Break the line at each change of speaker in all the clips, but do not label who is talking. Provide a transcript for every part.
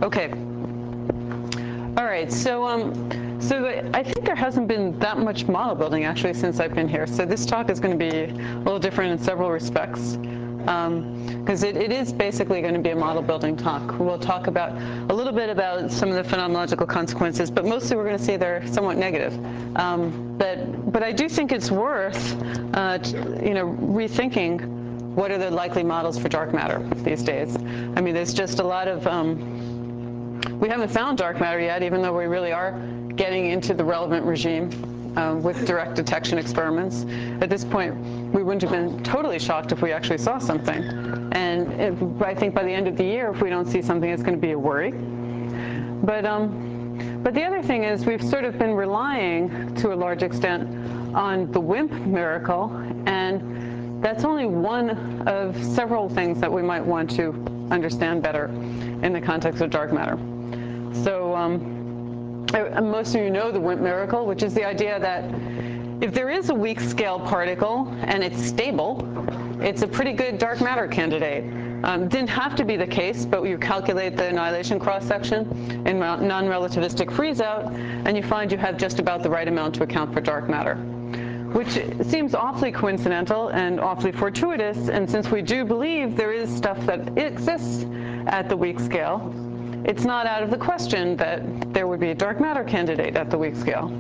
Okay. All right. I think there hasn't been that much model building actually since I've been here. So this talk is going to be a little different in several respects, because it is basically going to be a model building talk. We'll talk about a little bit about some of the phenomenological consequences, but mostly we're going to see they're somewhat negative. But I do think it's worth rethinking what are the likely models for dark matter these days. I mean, there's just a lot of we haven't found dark matter yet, even though we really are getting into the relevant regime with direct detection experiments. At this point, we wouldn't have been totally shocked if we actually saw something. And I think by the end of the year, if we don't see something, it's going to be a worry. But the other thing is we've sort of been relying, to a large extent, on the WIMP miracle. And that's only one of several things that we might want to understand better in the context of dark matter. So most of you know the WIMP miracle, which is the idea that if there is a weak scale particle and it's stable, it's a pretty good dark matter candidate. Didn't have to be the case, but you calculate the annihilation cross-section in non-relativistic freeze-out, and you find you have just about the right amount to account for dark matter, which seems awfully coincidental and awfully fortuitous. And since we do believe there is stuff that exists at the weak scale, it's not out of the question that there would be a dark matter candidate at the weak scale.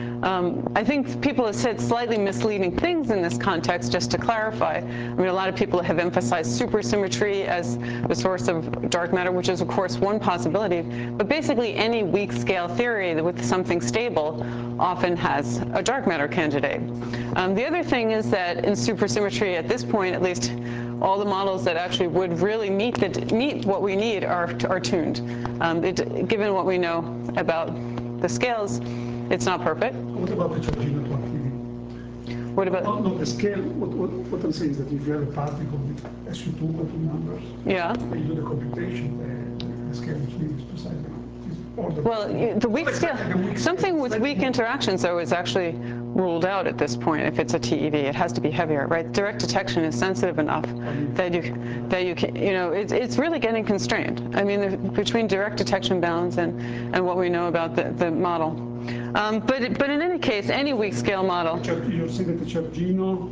I think people have said slightly misleading things in this context, just to clarify. I mean, a lot of people have emphasized supersymmetry as the source of dark matter, which is, of course, one possibility. But basically, any weak scale theory with something stable often has a dark matter candidate. The other thing is that in supersymmetry, at this point, at least, all the models that actually would really meet what we need are tuned. Given what we know about the scales, it's not perfect.
What about the Giorgino activity?
What about?
Not the scale. What I'm saying is that if you have a particle with SU2 quantum numbers,
yeah,
and you do the computation, the scale which needs precisely.
Well, the weak scale, something with weak interactions, though, is actually ruled out at this point. If it's a TeV, it has to be heavier, right? Direct detection is sensitive enough that you can, it's really getting constrained. I mean, between direct detection bounds and what we know about the model. But in any case, any weak scale model.
You're saying that the Giorgino,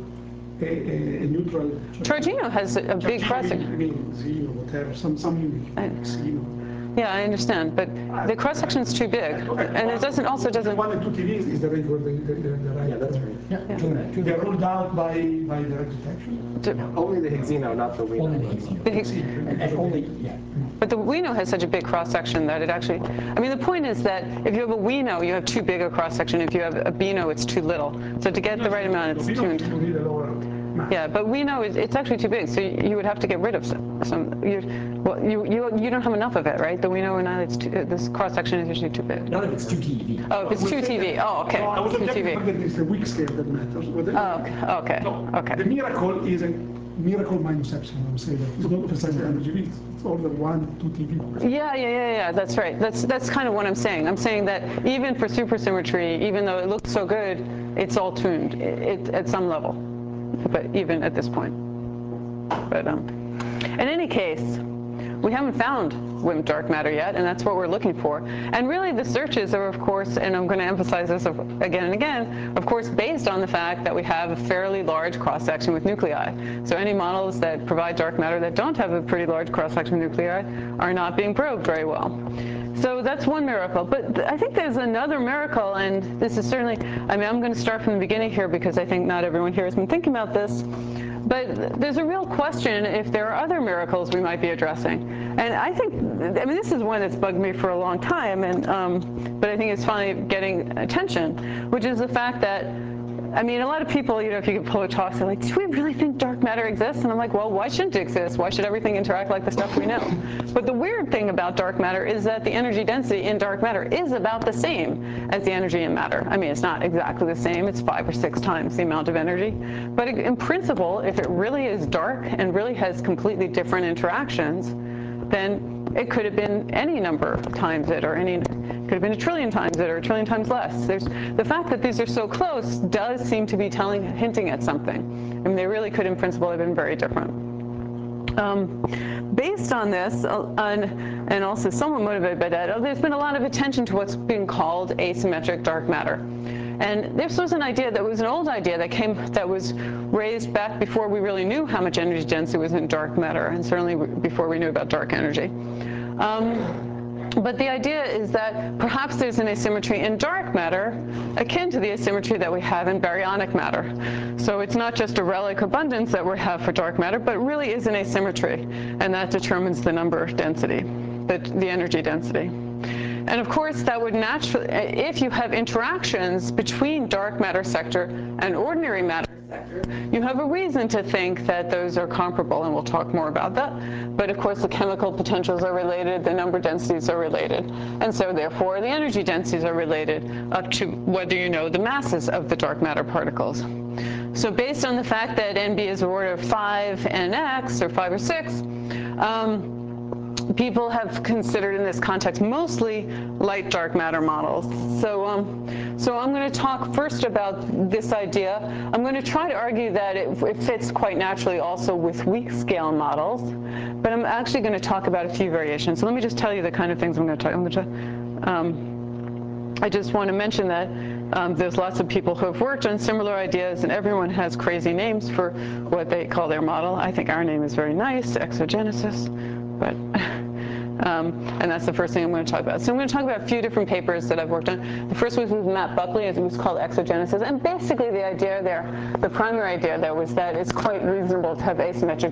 a neutral.
Giorgino has a big cross-section.
I mean, Zeno, whatever, some Zeno.
Yeah, I understand, but the cross section is too big, and it doesn't.
One and two TeVs is the range where the right.
Yeah, that's right.
Yeah. They're ruled out by direct detection.
Only the Higgsino, not the Wino.
But the Wino has such a big cross section that it actually. I mean, the point is that if you have a Wino, you have too big a cross section. If you have a Bino, it's too little. So to get the right amount, it's tuned. Yeah, but we know it's actually too big, so you would have to get rid of some. You don't have enough of it, right? The we know this cross section is usually too big.
Not if it's 2 TeV.
Oh, if it's 2 TeV. Oh, okay.
No, I was
2
TeV. That it's the weak scale that matters.
Oh, okay.
No,
okay.
The miracle is a miracle minus epsilon. I would say that it's not precisely energy. It's order 1, 2 TeV.
Yeah. That's right. That's kind of what I'm saying. I'm saying that even for supersymmetry, even though it looks so good, it's all tuned at some level. But even at this point. But in any case, we haven't found WIMP dark matter yet, and that's what we're looking for. And really, the searches are, of course, and I'm going to emphasize this again and again, of course, based on the fact that we have a fairly large cross-section with nuclei. So any models that provide dark matter that don't have a pretty large cross-section with nuclei are not being probed very well. So that's one miracle. But I think there's another miracle, and this is certainly, I mean, I'm going to start from the beginning here because I think not everyone here has been thinking about this. But there's a real question if there are other miracles we might be addressing. And I mean, this is one that's bugged me for a long time, but I think it's finally getting attention, which is the fact that, I mean, a lot of people, if you give public talks, they're like, do we really think dark matter exists? And I'm like, well, why shouldn't it exist? Why should everything interact like the stuff we know? But the weird thing about dark matter is that the energy density in dark matter is about the same as the energy in matter. I mean, it's not exactly the same. It's 5 or 6 times the amount of energy. But in principle, if it really is dark and really has completely different interactions, then it could have been any number of times it, or could have been 1 trillion times it, or 1 trillion times less. The fact that these are so close does seem to be hinting at something. I mean, they really could, in principle, have been very different. Based on this, and also somewhat motivated by that, there's been a lot of attention to what's being called asymmetric dark matter. And this was an idea that was an old idea that was raised back before we really knew how much energy density was in dark matter, and certainly before we knew about dark energy. But the idea is that perhaps there's an asymmetry in dark matter akin to the asymmetry that we have in baryonic matter. So it's not just a Rayleigh abundance that we have for dark matter, but really is an asymmetry, and that determines the number density, the energy density. And of course, that would naturally, if you have interactions between dark matter sector and ordinary matter sector, you have a reason to think that those are comparable, and we'll talk more about that. But of course, the chemical potentials are related, the number densities are related, and so therefore the energy densities are related up to whether you know the masses of the dark matter particles. So based on the fact that NB is the order of 5 NX, or 5 or 6, people have considered in this context mostly light dark matter models. So I'm going to talk first about this idea. I'm going to try to argue that it fits quite naturally also with weak scale models, but I'm actually going to talk about a few variations. So let me just tell you the kind of things I'm going to talk about. I just want to mention that there's lots of people who have worked on similar ideas, and everyone has crazy names for what they call their model. I think our name is very nice, exogenesis. But, and that's the first thing I'm going to talk about. So I'm going to talk about a few different papers that I've worked on. The first was with Matt Buckley. It was called exogenesis. And basically the idea there, the primary idea there, was that it's quite reasonable to have asymmetric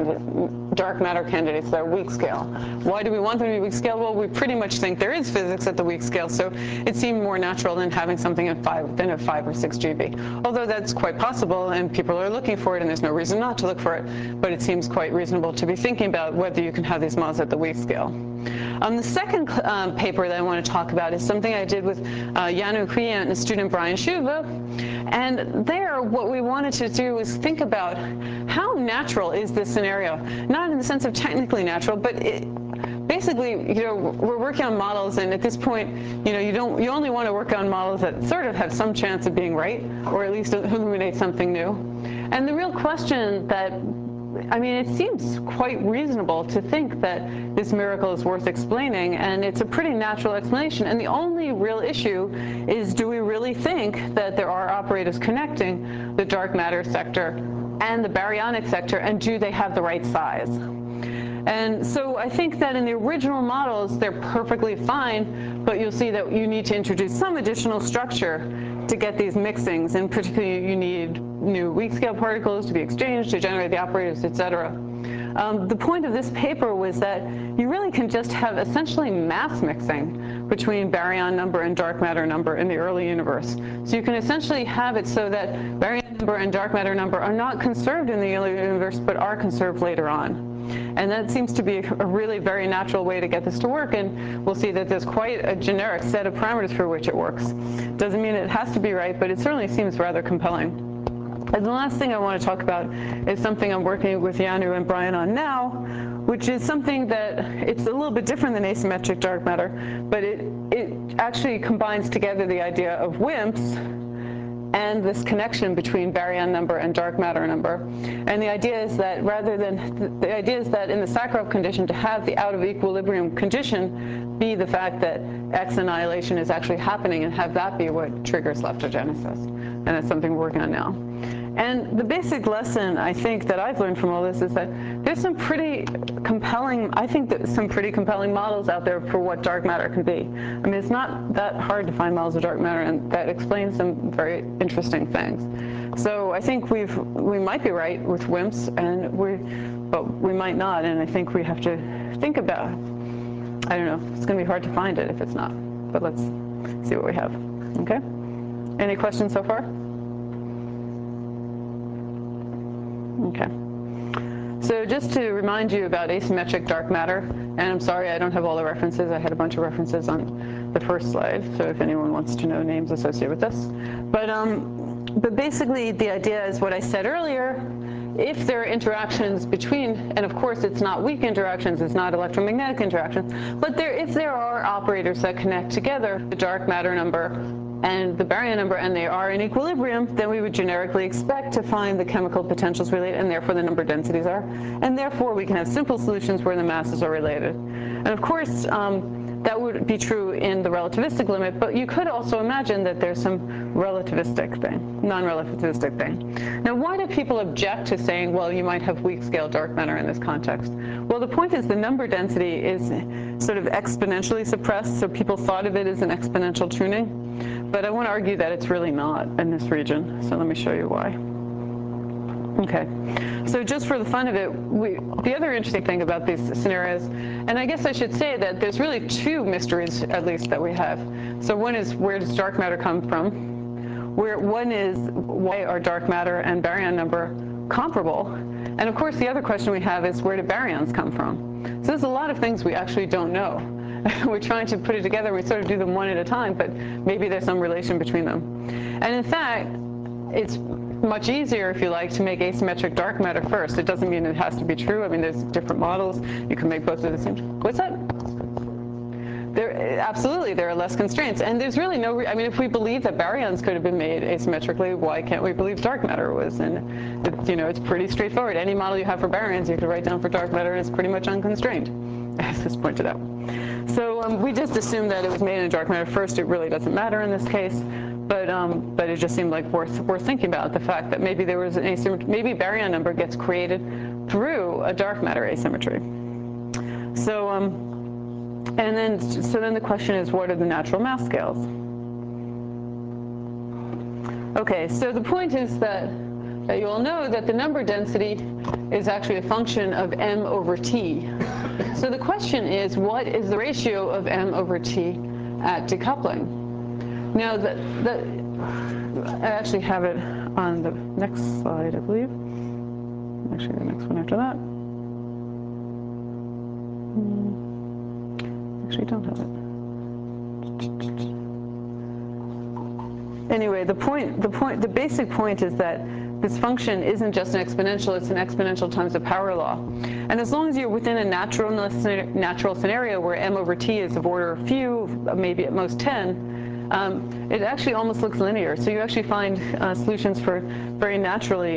dark matter candidates that are weak scale. Why do we want them to be weak scale? Well, we pretty much think there is physics at the weak scale, so it seemed more natural than having something at 5 or 6 GeV. Although that's quite possible, and people are looking for it, and there's no reason not to look for it, but it seems quite reasonable to be thinking about whether you can have these models at the weak scale. The second paper that I want to talk about is something I did with Yanu Kriyant and a student, Brian Shuva. And there, what we wanted to do was think about how natural is this scenario? Not in the sense of technically natural, but basically, we're working on models, and at this point, you only want to work on models that sort of have some chance of being right, or at least illuminate something new. And the real question that it seems quite reasonable to think that this miracle is worth explaining, and it's a pretty natural explanation. And the only real issue is, do we really think that there are operators connecting the dark matter sector and the baryonic sector, and do they have the right size? And so I think that in the original models, they're perfectly fine, but you'll see that you need to introduce some additional structure to get these mixings, and particularly you need new weak scale particles to be exchanged to generate the operators, et cetera. The point of this paper was that you really can just have essentially mass mixing between baryon number and dark matter number in the early universe. So you can essentially have it so that baryon number and dark matter number are not conserved in the early universe, but are conserved later on. And that seems to be a really very natural way to get this to work, and we'll see that there's quite a generic set of parameters for which it works. Doesn't mean it has to be right, but it certainly seems rather compelling. And the last thing I want to talk about is something I'm working with Yanu and Brian on now, which is something that it's a little bit different than asymmetric dark matter, but it actually combines together the idea of WIMPs and this connection between baryon number and dark matter number. And the idea is that in the Sakharov condition, to have the out of equilibrium condition be the fact that X annihilation is actually happening, and have that be what triggers leptogenesis. And that's something we're working on now. And the basic lesson, I think, that I've learned from all this is that there's some pretty compelling, some pretty compelling models out there for what dark matter can be. It's not that hard to find models of dark matter, and that explains some very interesting things. So I think we might be right with WIMPs, but we might not, and I think we have to think about, I don't know, it's going to be hard to find it if it's not. But let's see what we have. Okay? Any questions so far? Okay. So just to remind you about asymmetric dark matter, and I'm sorry I don't have all the references. I had a bunch of references on the first slide, so if anyone wants to know names associated with this. But basically the idea is what I said earlier. If there are interactions between, and of course it's not weak interactions, it's not electromagnetic interactions, but if there are operators that connect together, the dark matter number and the baryon number, and they are in equilibrium, then we would generically expect to find the chemical potentials related, and therefore the number densities are. And therefore, we can have simple solutions where the masses are related. And of course, that would be true in the relativistic limit, but you could also imagine that there's some relativistic thing, non-relativistic thing. Now, why do people object to saying, well, you might have weak scale dark matter in this context? Well, the point is the number density is sort of exponentially suppressed, so people thought of it as an exponential tuning. But I want to argue that it's really not in this region, so let me show you why. Okay, so just for the fun of it, the other interesting thing about these scenarios, and I guess I should say that there's really two mysteries, at least, that we have. So one is, where does dark matter come from? One is, why are dark matter and baryon number comparable? And of course, the other question we have is, where do baryons come from? So there's a lot of things we actually don't know. We're trying to put it together. We sort of do them one at a time, but maybe there's some relation between them. And in fact, it's much easier, if you like, to make asymmetric dark matter first. It doesn't mean it has to be true. I mean, there's different models. You can make both of the same. What's that? Absolutely, there are less constraints. And there's really no, I mean, if we believe that baryons could have been made asymmetrically, why can't we believe dark matter was? And, it's pretty straightforward. Any model you have for baryons, you could write down for dark matter, and it's pretty much unconstrained, as is pointed out. So we just assumed that it was made in dark matter first. It really doesn't matter in this case. But it just seemed like worth thinking about, the fact that maybe there was an asymmetry, maybe baryon number gets created through a dark matter asymmetry. So then the question is, what are the natural mass scales? Okay, so the point is that you all know that the number density is actually a function of m over t. So the question is, what is the ratio of m over t at decoupling? Now, I actually have it on the next slide, I believe. Actually, the next one after that. Actually, I don't have it. Anyway, the basic point is that this function isn't just an exponential, it's an exponential times the power law. And as long as you're within a natural scenario where m over t is of order a few, maybe at most 10, it actually almost looks linear. So you actually find solutions for very naturally,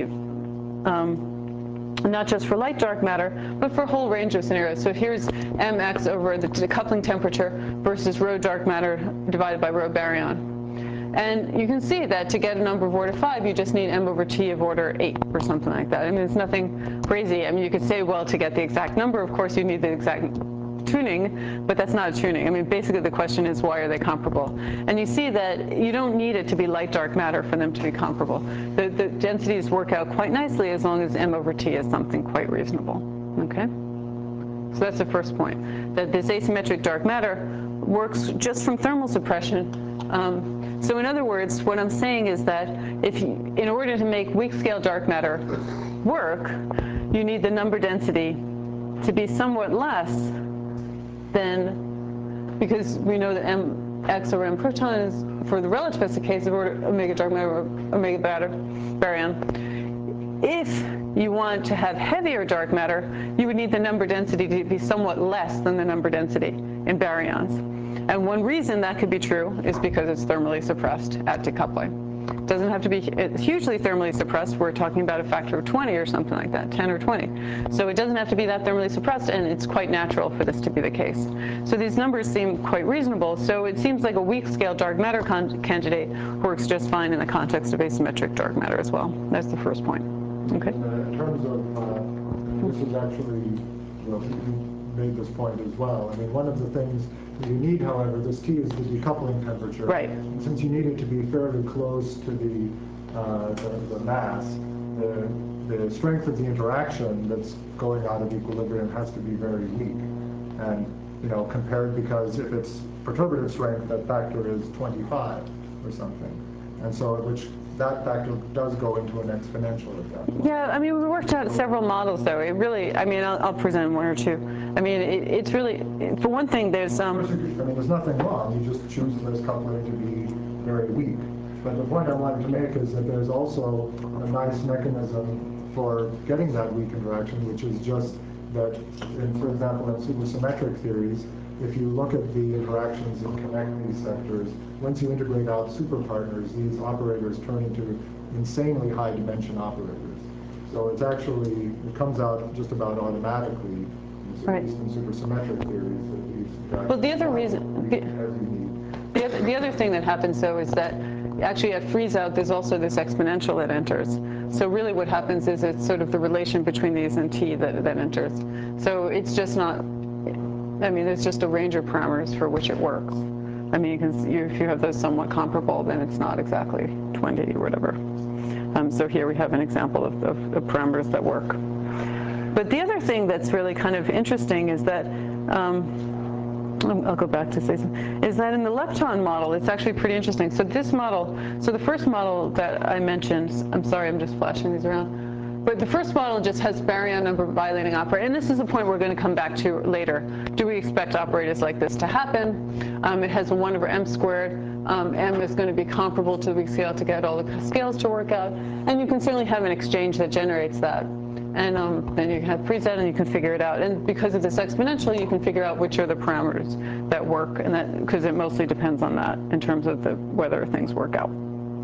not just for light dark matter, but for a whole range of scenarios. So here's mx over the decoupling temperature versus rho dark matter divided by rho baryon. And you can see that to get a number of order 5, you just need m over t of order 8 or something like that. I mean, it's nothing crazy. I mean, you could say, well, to get the exact number, of course, you need the exact tuning, but that's not a tuning. I mean, basically the question is, why are they comparable? And you see that you don't need it to be light dark matter for them to be comparable. The densities work out quite nicely as long as m over t is something quite reasonable. Okay? So that's the first point, that this asymmetric dark matter works just from thermal suppression. So in other words, what I'm saying is that in order to make weak scale dark matter work, you need the number density to be somewhat less than, because we know that mx over m proton is, for the relativistic case, of order omega dark matter or omega baryon. If you want to have heavier dark matter, you would need the number density to be somewhat less than the number density in baryons. And one reason that could be true is because it's thermally suppressed at decoupling. It doesn't have to be hugely thermally suppressed. We're talking about a factor of 20 or something like that, 10 or 20. So it doesn't have to be that thermally suppressed, and it's quite natural for this to be the case. So these numbers seem quite reasonable. So it seems like a weak scale dark matter candidate works just fine in the context of asymmetric dark matter as well. That's the first point. Okay.
In terms of, this is actually, well, you made this point as well. I mean, one of the things you need, however, this T is the decoupling temperature.
Right.
And since you need it to be fairly close to the mass, the strength of the interaction that's going out of equilibrium has to be very weak. And, compared, because if it's perturbative strength, that factor is 25 or something. And so, that factor does go into an exponential at that point.
Yeah, I mean, we worked out several models, though. It really, I mean, I'll present one or two. I mean, it's really, for one thing, there's
I mean, there's nothing wrong. You just choose this coupling to be very weak. But the point I wanted to make is that there's also a nice mechanism for getting that weak interaction, which is just that, for example, in supersymmetric theories, if you look at the interactions and connect these sectors, once you integrate out superpartners, these operators turn into insanely high dimension operators. So it's actually, it comes out just about automatically,
Right.
at least in supersymmetric theories, that these
Well, the other
interactions
reason,
reach as you need.
the other thing that happens, though, is that actually at freeze out, there's also this exponential that enters. So really what happens is it's sort of the relation between these and t that enters. So it's just not, I mean, it's just a range of parameters for which it works. I mean, if you have those somewhat comparable, then it's not exactly 20 or whatever. So here we have an example of parameters that work. But the other thing that's really kind of interesting is that, I'll go back to say something, is that in the lepton model, it's actually pretty interesting. So this model, so the first model that I mentioned, I'm sorry, I'm just flashing these around, but the first model just has baryon number violating operator, and this is the point we're going to come back to later. Do we expect operators like this to happen? It has a 1 over m squared. M is going to be comparable to the weak scale to get all the scales to work out, and you can certainly have an exchange that generates that. And then you can have preset and you can figure it out. And because of this exponential, you can figure out which are the parameters that work, and that because it mostly depends on that in terms of whether things work out.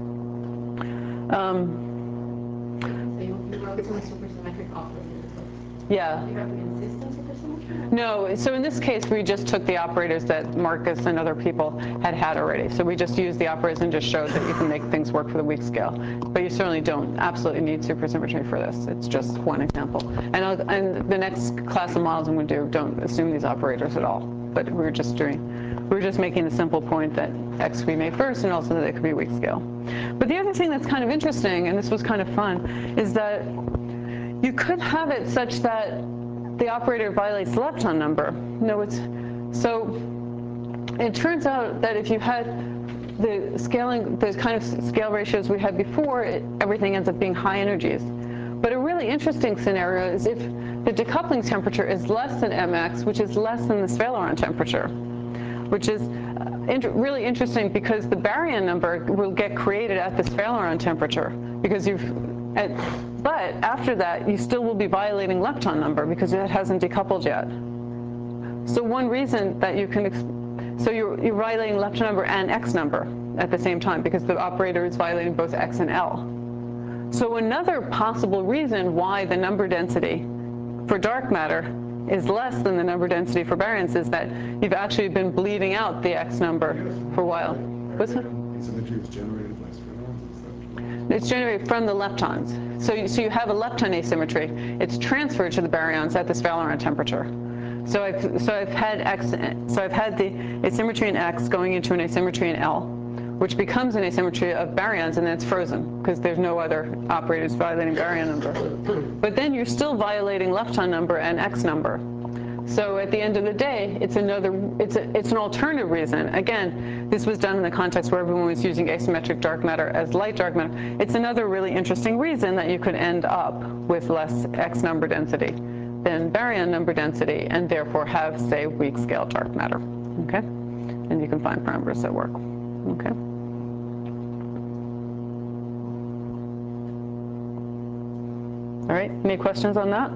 So you wrote some supersymmetric operators.
Yeah.
Do you have to insist on supersymmetry?
No, so in this case, we just took the operators that Marcus and other people had already. So we just used the operators and just showed that you can make things work for the weak scale. But you certainly don't absolutely need supersymmetry for this. It's just one example. And the next class of models I'm going to do don't assume these operators at all. But we're just making the simple point that X could be made first and also that it could be weak scale. But the other thing that's kind of interesting, and this was kind of fun, is that you could have it such that the operator violates the lepton number. So it turns out that if you had the scaling, the kind of scale ratios we had before, everything ends up being high energies. But a really interesting scenario is if the decoupling temperature is less than mx, which is less than the Sphaleron temperature, which is really interesting because the baryon number will get created at the Sphaleron temperature because but after that, you still will be violating lepton number because it hasn't decoupled yet. So one reason that you can, so you're violating lepton number and X number at the same time because the operator is violating both X and L. So another possible reason why the number density for dark matter is less than the number density for baryons is that you've actually been bleeding out the X number for a while. What's that?
Asymmetry is generated by spherons.
It's generated from the leptons. So you have a lepton asymmetry. It's transferred to the baryons at the Sphaleron temperature. So I've had the asymmetry in X going into an asymmetry in L, which becomes an asymmetry of baryons, and then it's frozen because there's no other operators violating baryon number. But then you're still violating lepton number and X number. So at the end of the day, it's an alternative reason. Again, this was done in the context where everyone was using asymmetric dark matter as light dark matter. It's another really interesting reason that you could end up with less X number density than baryon number density, and therefore have, say, weak scale dark matter. Okay, and you can find parameters that work. Okay. All right. Any questions on that?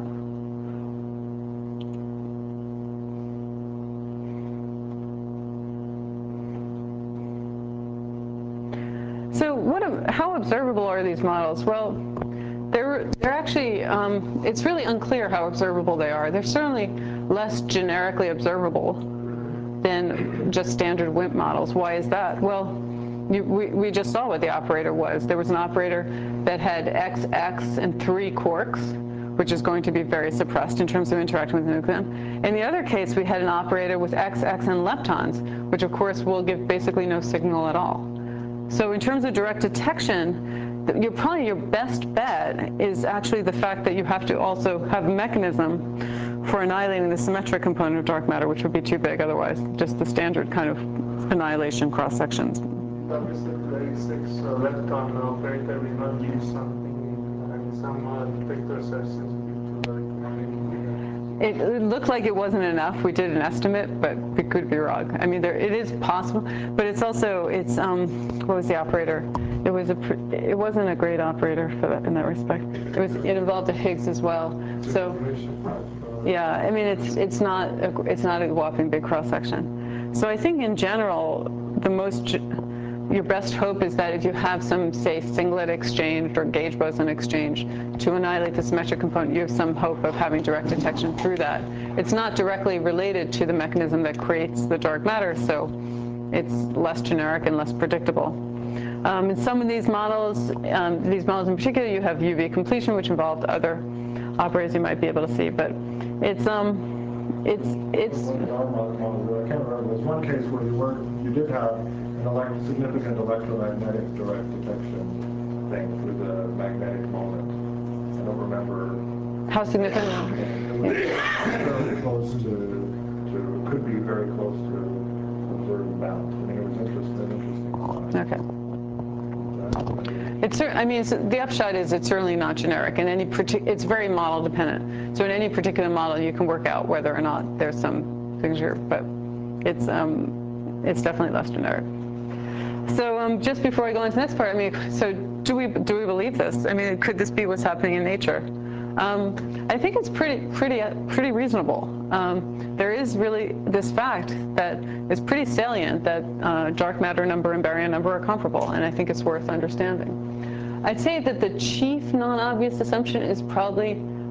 So how observable are these models? Well, they're actually, it's really unclear how observable they are. They're certainly less generically observable than just standard WIMP models. Why is that? Well, we just saw what the operator was. There was an operator that had XX and 3 quarks, which is going to be very suppressed in terms of interacting with the nucleon. In the other case, we had an operator with XX and leptons, which of course will give basically no signal at all. So in terms of direct detection, probably your best bet is actually the fact that you have to also have a mechanism for annihilating the symmetric component of dark matter, which would be too big otherwise, just the standard kind of annihilation cross sections.
But with the 36 lepton operator, we not use something, some detectors are sensitive to
It looked like it wasn't enough. We did an estimate, but we could be wrong. I mean, it is possible, but it's also, what was the operator? It wasn't a great operator for that, in that respect. It involved a Higgs as well. So Yeah, I mean, it's not a whopping big cross section. So I think in general, your best hope is that if you have some, say, singlet exchange or gauge boson exchange to annihilate the symmetric component, you have some hope of having direct detection through that. It's not directly related to the mechanism that creates the dark matter, so it's less generic and less predictable. In some of these models in particular, you have UV completion, which involved other operators you might be able to see, but it's
Like our model, I can't remember. There was one case where you did have an significant electromagnetic direct detection thing through the magnetic moment. I don't remember.
how significant.
It was fairly close to could be very close to observed bound. I mean, it was interesting.
Okay. I mean, the upshot is it's certainly not generic, and it's very model dependent. So in any particular model, you can work out whether or not there's some things here, but it's definitely less generic. So just before I go into the next part, I mean, so do we believe this? I mean, could this be what's happening in nature? I think it's pretty reasonable. There is really this fact that is pretty salient that dark matter number and baryon number are comparable, and I think it's worth understanding. I'd say that the chief non-obvious assumption is probably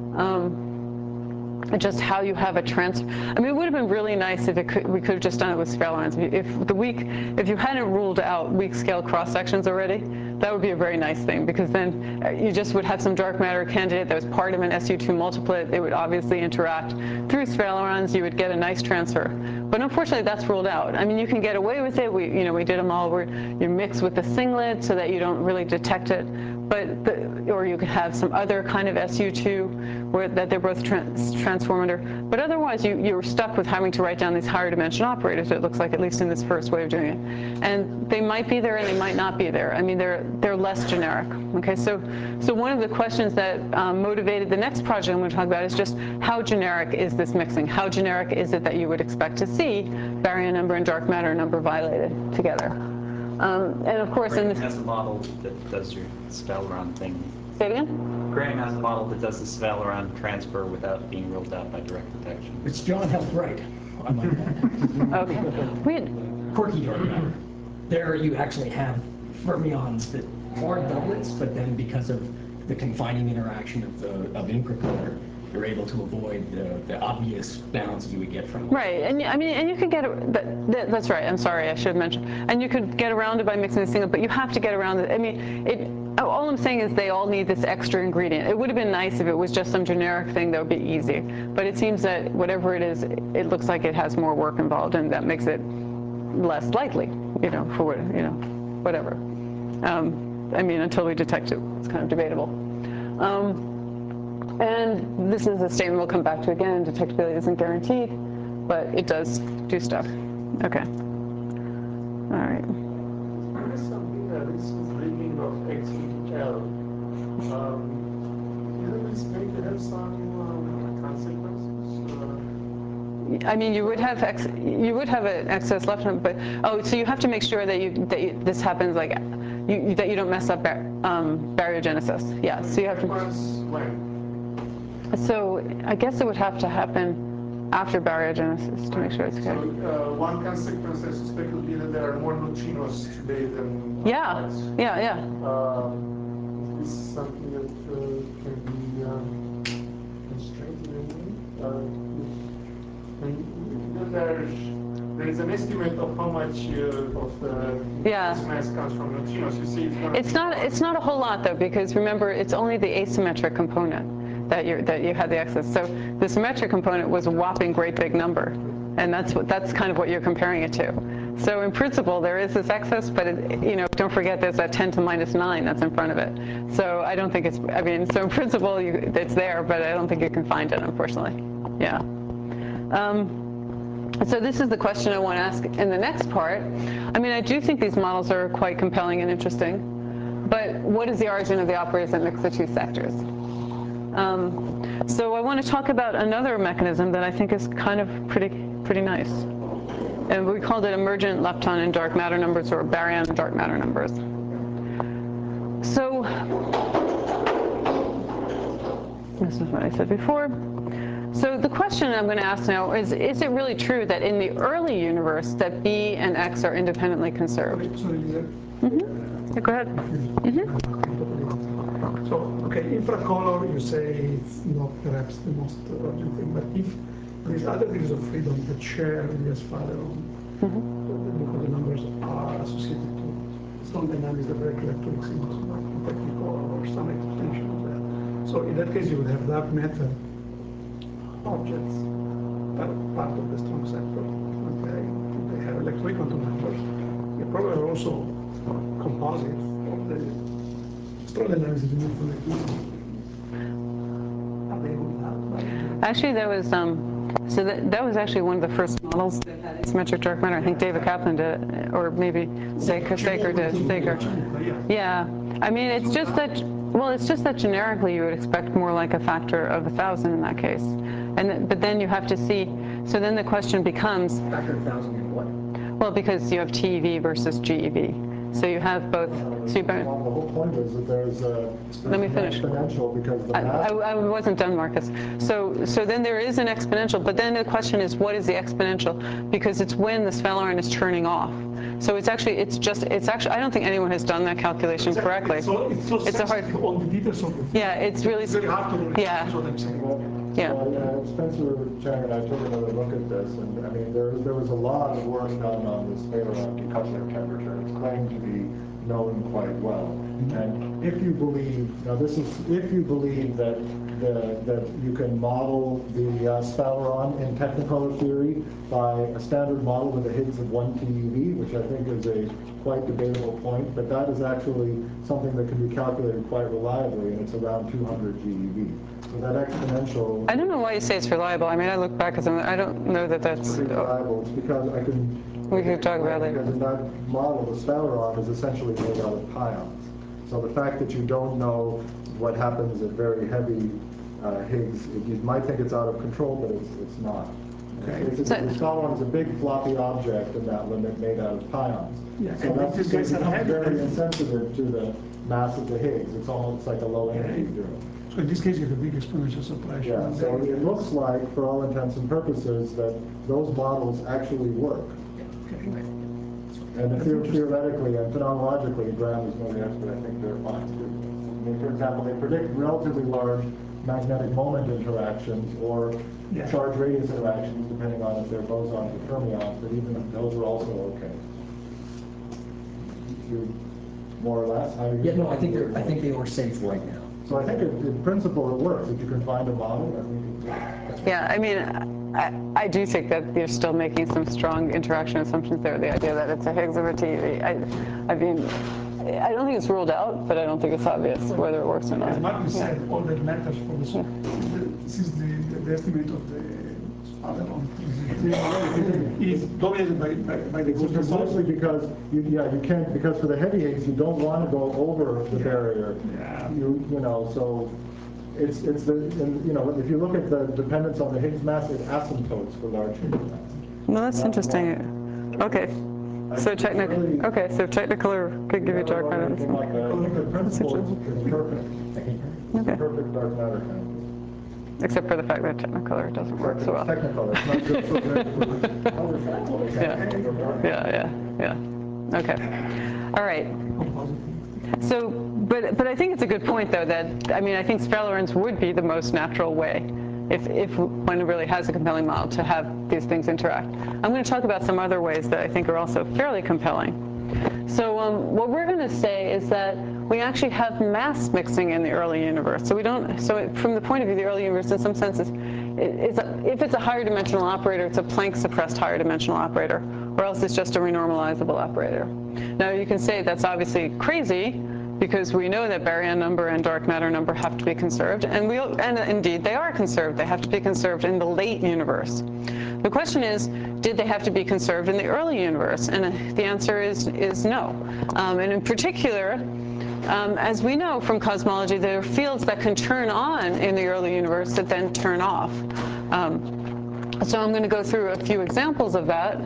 just how you have a transfer. I mean, it would have been really nice if we could have just done it with scale lines. If you hadn't ruled out weak scale cross sections already, that would be a very nice thing, because then you just would have some dark matter candidate that was part of an SU2 multiplet. They would obviously interact through sphalerons. You would get a nice transfer. But unfortunately, that's ruled out. I mean, you can get away with it. We did a model where you mix with the singlet so that you don't really detect it. Or you could have some other kind of SU2 that they're both transform under. But otherwise, you're stuck with having to write down these higher dimension operators, it looks like, at least in this first way of doing it. And they might be there and they might not be there. I mean, they're less generic. Okay, so one of the questions that motivated the next project I'm going to talk about is just how generic is this mixing? How generic is it that you would expect to see baryon number and dark matter number violated together? And of course,
Graham has a model that does your Speleron thing.
Say it again?
Graham has a model that does the Speleron transfer without being ruled out by direct detection.
It's John Health right. I like that.
Okay.
Quirky dark matter. There you actually have fermions that are doublets, but then because of the confining interaction of intracolor, you're able to avoid the obvious bounds you would get from it.
Right, and I mean, and you could get that's right. I'm sorry, I should have mentioned. And you could get around it by mixing the singlet, but you have to get around it. I mean, all I'm saying is they all need this extra ingredient. It would have been nice if it was just some generic thing that would be easy, but it seems that whatever it is, it looks like it has more work involved, and that makes it less likely. For whatever. I mean, until we detect it, it's kind of debatable. And this is a statement we'll come back to again. Detectability isn't guaranteed, but it does do stuff. Okay. All right.
There is something that is reading of XEL. Isn't this going to have some consequences?
I mean, you would have an excess left, but so you have to make sure that this happens that you don't mess up baryogenesis. Yeah. So you have to.
When?
So I guess it would have to happen after baryogenesis to make sure it's good.
So one consequence I suspect would be that there are more neutrinos today than
Yeah.
otherwise.
Yeah.
Is this something that can be constrained in any way? There is an estimate of how much of the mass comes from neutrinos. You see,
it's not a whole lot though, because remember, it's only the asymmetric component that you had the excess. So the symmetric component was a whopping great big number, and that's kind of what you're comparing it to. So in principle, there is this excess, but don't forget there's that 10 to minus 9 that's in front of it. So I don't think so in principle it's there, but I don't think you can find it, unfortunately. Yeah. So this is the question I want to ask in the next part. I mean, I do think these models are quite compelling and interesting, but what is the origin of the operators that mix the two sectors? So I want to talk about another mechanism that I think is kind of pretty nice. And we called it emergent lepton and dark matter numbers, or baryon and dark matter numbers. So this is what I said before. So the question I'm going to ask now is it really true that in the early universe that B and X are independently conserved?
Sorry, Lisa.
Yeah, go ahead.
So, okay, infracolor, you say it's not perhaps the most urgent thing, but if these other degrees of freedom that share the S-phaleron, because the numbers are associated to strong dynamics that break electronic signals, like technicolor or some extension of that. So in that case, you would have dark matter objects that are part of the strong sector. They have electronic quantum numbers. They probably are also composite of the strong dynamics that you need for electricity. Are they ruled out by the
Actually, that was so that was actually one of the first models that had asymmetric dark matter. I think David Kaplan did it, or maybe Saker did. Saker. Yeah. I mean, it's just that. Well, it's just that generically you would expect more like a factor of 1,000 in that case, but then you have to see. So then the question becomes.
Factor of 1,000 in what?
Well, because you have TeV versus GeV. So you have both. So
The whole point is that there's
Let me
an
finish.
exponential because the
I wasn't done, Marcus. So then there is an exponential, but then the question is, what is the exponential? Because it's when the sphellaron is turning off. So it's actually, I don't think anyone has done that calculation correctly.
It's a hard. On the details of the thing.
Yeah, it's really.
It's very hard to do.
Yeah.
That's what I'm saying.
Yeah.
Spencer Chang and I took another look at this, and I mean, there was a lot of work done on this sphellaron decoupling temperature. It's claimed to be known quite well. And if you believe, if you believe that you can model the sphellaron in Technicolor theory by a standard model with a Higgs of 1 TeV, which I think is a quite debatable point, but that is actually something that can be calculated quite reliably, and it's around 200 GeV. So that exponential.
I don't know why you say it's reliable. I mean, I look back and I don't know that that's.
Pretty reliable. It's because I can.
We can talk about it.
Because in that model, the sphellaron is essentially made out of pions. So the fact that you don't know what happens at very heavy Higgs, you might think it's out of control, but it's not.
Okay.
The sphellaron is a big floppy object in that limit made out of pions.
Yeah,
So
and
that's
these guys are heavy.
very insensitive to the mass of the Higgs. It's almost like a low energy field.
So in this case, you have a big exponential suppression.
Yeah, so it looks like, for all intents and purposes, that those models actually work. And theoretically and phenomenologically, Graham is no the expert, I think they're fine too. I mean, for example, they predict relatively large magnetic moment interactions or charge radius interactions, depending on if they're bosons or fermions, but even those are also okay. More or less?
Yeah, no, I think they are safe right now.
So I think in principle it works. If you can find a model, I think it's
Yeah, I mean, I do think that you're still making some strong interaction assumptions there. The idea that it's a Higgs of a TeV. I mean, I don't think it's ruled out, but I don't think it's obvious whether it works or not.
As Marcus said, all that matters for this. This is the estimate of the sphellaron. Is dominated by the group.
precisely because you can't, because for the heavy Higgs you don't want to go over the barrier.
Yeah.
So it's if you look at the dependence on the Higgs mass, it asymptotes for large Higgs mass.
Well, that's interesting. Okay. So Technicolor could give you dark matter.
I think the principle is perfect. It's a perfect dark matter kind of thing.
Except for the fact that Technicolor doesn't work so well.
Technicolor, it's not good for colorful.
Yeah. Okay. All right. So, but I think it's a good point, though, that, I mean, I think sphelarons would be the most natural way, if one really has a compelling model, to have these things interact. I'm going to talk about some other ways that I think are also fairly compelling. So what we're going to say is that we actually have mass mixing in the early universe. So from the point of view of the early universe, in some senses, if it's a higher dimensional operator, it's a Planck suppressed higher dimensional operator, or else it's just a renormalizable operator. Now you can say that's obviously crazy, because we know that baryon number and dark matter number have to be conserved, and indeed they are conserved. They have to be conserved in the late universe. The question is, did they have to be conserved in the early universe? And the answer is no. And in particular, as we know from cosmology, there are fields that can turn on in the early universe that then turn off. So I'm going to go through a few examples of that.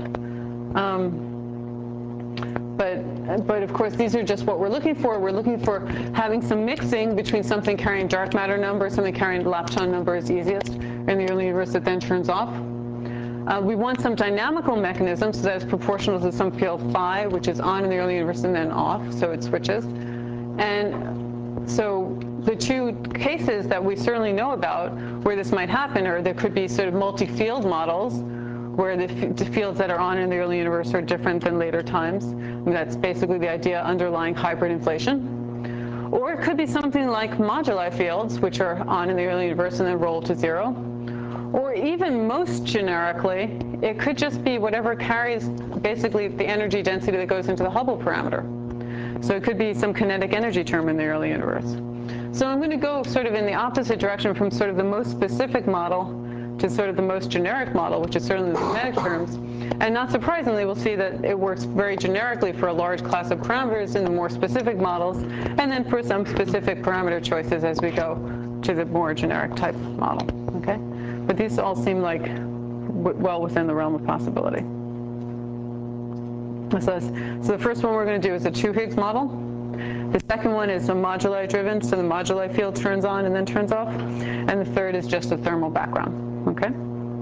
But of course, these are just what we're looking for. We're looking for having some mixing between something carrying dark matter number, something carrying lepton number is easiest, in the early universe that then turns off. We want some dynamical mechanism, so that is proportional to some field phi, which is on in the early universe and then off, so it switches. And so the two cases that we certainly know about where this might happen, or there could be sort of multi-field models where the fields that are on in the early universe are different than later times. And that's basically the idea underlying hybrid inflation. Or it could be something like moduli fields, which are on in the early universe and then roll to 0. Or even most generically, it could just be whatever carries basically the energy density that goes into the Hubble parameter. So it could be some kinetic energy term in the early universe. So I'm going to go sort of in the opposite direction from sort of the most specific model to sort of the most generic model, which is certainly the kinetic terms. And not surprisingly, we'll see that it works very generically for a large class of parameters in the more specific models, and then for some specific parameter choices as we go to the more generic type model. Okay? But these all seem like well within the realm of possibility. So the first one we're going to do is a 2 Higgs model. The second one is a moduli driven, so the moduli field turns on and then turns off. And the third is just a thermal background. Okay?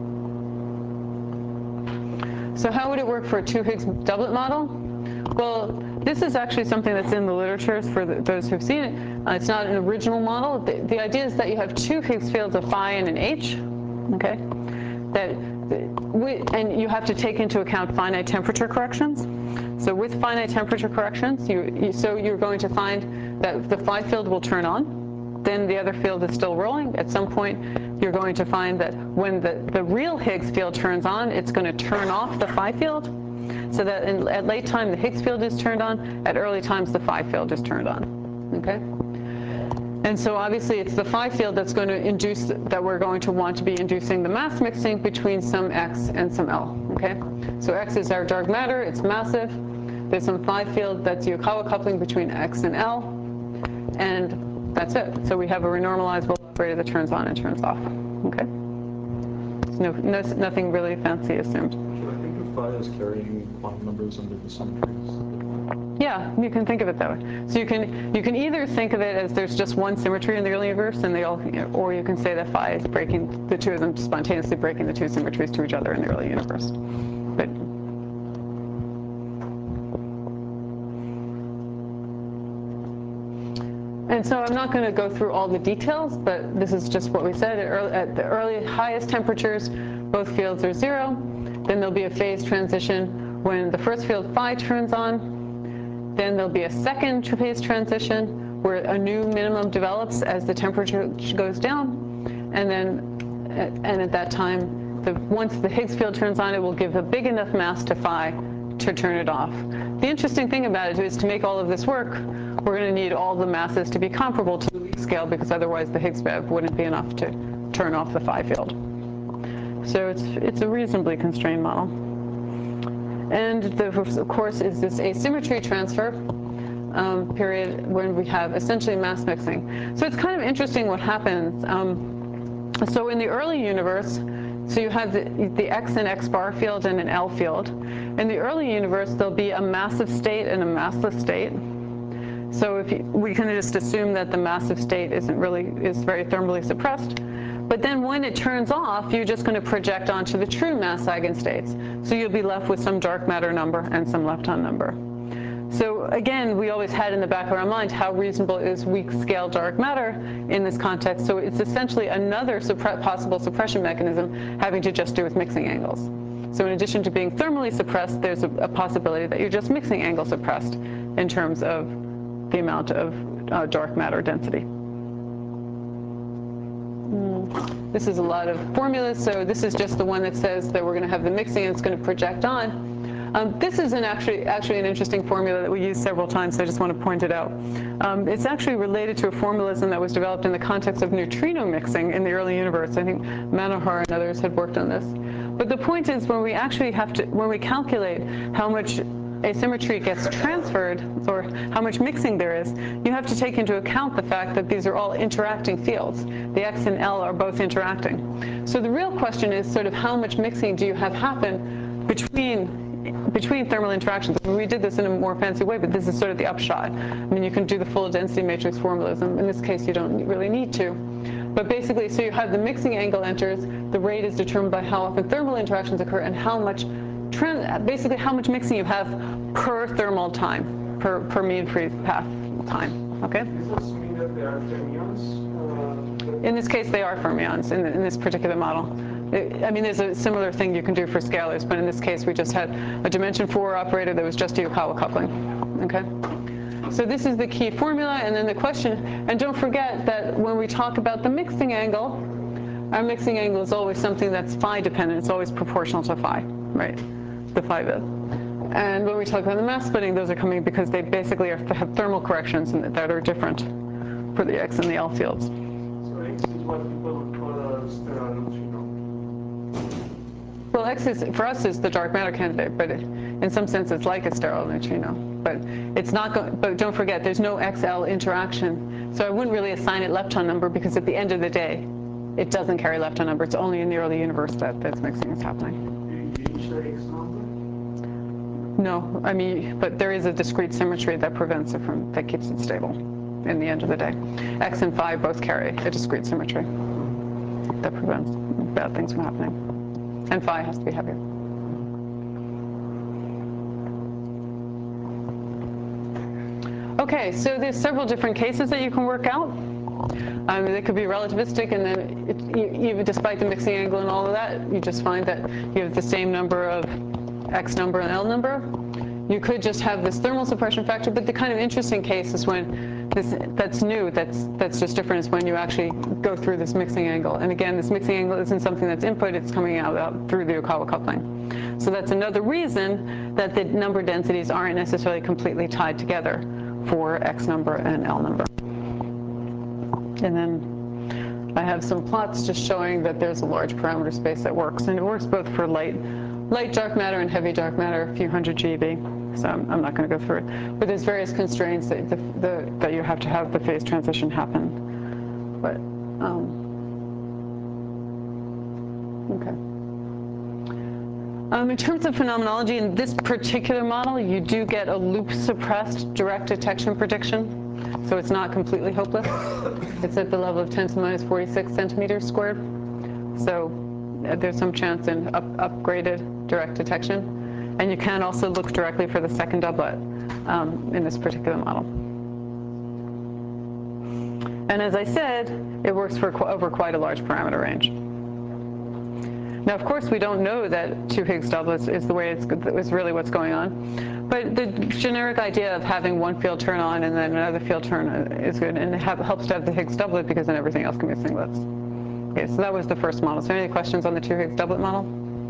So how would it work for a 2 Higgs doublet model? Well, this is actually something that's in the literature for those who've seen it. It's not an original model. The idea is that you have 2 Higgs fields, a phi and an h. Okay? And you have to take into account finite temperature corrections. So with finite temperature corrections, you're going to find that the phi field will turn on. Then the other field is still rolling. At some point, you're going to find that when the real Higgs field turns on, it's going to turn off the phi field. So that at late time, the Higgs field is turned on. At early times, the phi field is turned on. Okay? And so obviously, it's the phi field that's going to induce, that we're going to want to be inducing the mass mixing between some x and some L. Okay? So x is our dark matter. It's massive. There's some phi field that's Yukawa coupling between x and L. And that's it. So we have a renormalizable operator that turns on and turns off. Okay? So nothing really fancy assumed.
Should I think of phi as carrying quantum numbers under the symmetries?
Yeah, you can think of it that way. So you can either think of it as there's just one symmetry in the early universe, and they all, or you can say that phi is breaking the two of them, spontaneously breaking the two symmetries to each other in the early universe. But and so I'm not going to go through all the details, but this is just what we said. At the early highest temperatures, both fields are 0. Then there'll be a phase transition when the first field phi turns on. Then there'll be a second phase transition where a new minimum develops as the temperature goes down. And then, at that time, once the Higgs field turns on, it will give a big enough mass to phi to turn it off. The interesting thing about it is to make all of this work, we're going to need all the masses to be comparable to the weak scale, because otherwise the Higgs wave wouldn't be enough to turn off the phi field. So it's a reasonably constrained model. And there, of course, is this asymmetry transfer period when we have essentially mass mixing. So it's kind of interesting what happens. So in the early universe, so you have the x and x bar field and an L field. In the early universe, there'll be a massive state and a massless state. So we can just assume that the massive state is very thermally suppressed. But then when it turns off, you're just going to project onto the true mass eigenstates. So you'll be left with some dark matter number and some lepton number. So again, we always had in the back of our mind how reasonable is weak scale dark matter in this context. So it's essentially another possible suppression mechanism having to just do with mixing angles. So in addition to being thermally suppressed, there's a possibility that you're just mixing angle suppressed in terms of the amount of dark matter density. This is a lot of formulas, so this is just the one that says that we're going to have the mixing and it's going to project on. This is actually an interesting formula that we use several times, so I just want to point it out. It's actually related to a formalism that was developed in the context of neutrino mixing in the early universe. I think Manohar and others had worked on this. But the point is, when we actually when we calculate how much asymmetry gets transferred, or how much mixing there is, you have to take into account the fact that these are all interacting fields. The x and L are both interacting. So the real question is sort of how much mixing do you have happen between thermal interactions. I mean, we did this in a more fancy way, but this is sort of the upshot. I mean, you can do the full density matrix formalism. In this case, you don't really need to. But basically, so you have the mixing angle enters, the rate is determined by how often thermal interactions occur and how much, basically how much mixing you have per thermal time, per mean free path time, okay?
Does this mean that they are fermions?
In this case, they are fermions in this particular model. I mean, there's a similar thing you can do for scalars, but in this case, we just had a dimension 4 operator that was just Yukawa coupling, okay? So this is the key formula, and then the question, and don't forget that when we talk about the mixing angle, our mixing angle is always something that's phi dependent. It's always proportional to phi, right? The phi bit. And when we talk about the mass splitting, those are coming because they basically have thermal corrections that are different for the X and the L fields.
So X is what people would call a sterile neutrino.
Well, X is, for us, is the dark matter candidate, but in some sense, it's like a sterile neutrino. But it's not. But don't forget, there's no XL interaction, so I wouldn't really assign it lepton number because at the end of the day, it doesn't carry lepton number. It's only in the early universe that this mixing is happening.
Do you use the X number?
No, I mean, but there is a discrete symmetry that prevents it from, that keeps it stable in the end of the day. X and phi both carry a discrete symmetry that prevents bad things from happening. And phi has to be heavier. Okay, so there's several different cases that you can work out. They could be relativistic, and then even despite the mixing angle and all of that, you just find that you have the same number of X number and L number. You could just have this thermal suppression factor, but the kind of interesting case is when that's new, that's just different, is when you actually go through this mixing angle. And again, this mixing angle isn't something that's input, it's coming out through the Yukawa coupling. So that's another reason that the number densities aren't necessarily completely tied together for X number and L number. And then I have some plots just showing that there's a large parameter space that works, and it works both for light dark matter and heavy dark matter, a few hundred GeV. So I'm not going to go through it. But there's various constraints that you have to have the phase transition happen. But, okay. In terms of phenomenology, in this particular model, you do get a loop-suppressed direct detection prediction. So it's not completely hopeless. It's at the level of 10 to the minus 46 centimeters squared. So there's some chance in upgraded direct detection. And you can also look directly for the second doublet in this particular model. And as I said, it works for over quite a large parameter range. Now, of course, we don't know that 2 Higgs doublets is the way it's really what's going on. But the generic idea of having one field turn on and then another field turn is good, and it helps to have the Higgs doublet because then everything else can be singlets. Okay, so that was the first model. So any questions on the 2 Higgs doublet model?